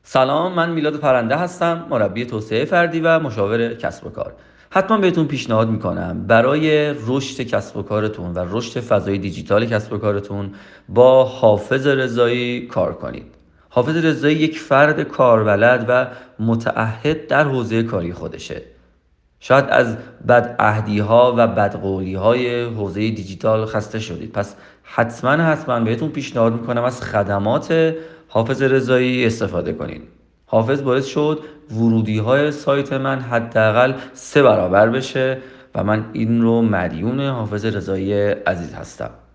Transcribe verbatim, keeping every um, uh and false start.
سلام، من میلاد پرنده هستم، مربی توسعه فردی و مشاور کسب و کار. حتما بهتون پیشنهاد میکنم برای رشد کسب و کارتون و رشد فضای دیجیتال کسب و کارتون با حافظ رضایی کار کنید. حافظ رضایی یک فرد کاربلد و متعهد در حوزه کاری خودشه. شاید از بدعهدی ها و بدقولی های حوزه دیجیتال خسته شدید، پس حتما حتما بهتون پیشنهاد میکنم از خدمات حافظ رضایی استفاده کنید. حافظ باعث شد ورودی های سایت من حداقل سه برابر بشه و من این رو مدیون حافظ رضایی عزیز هستم.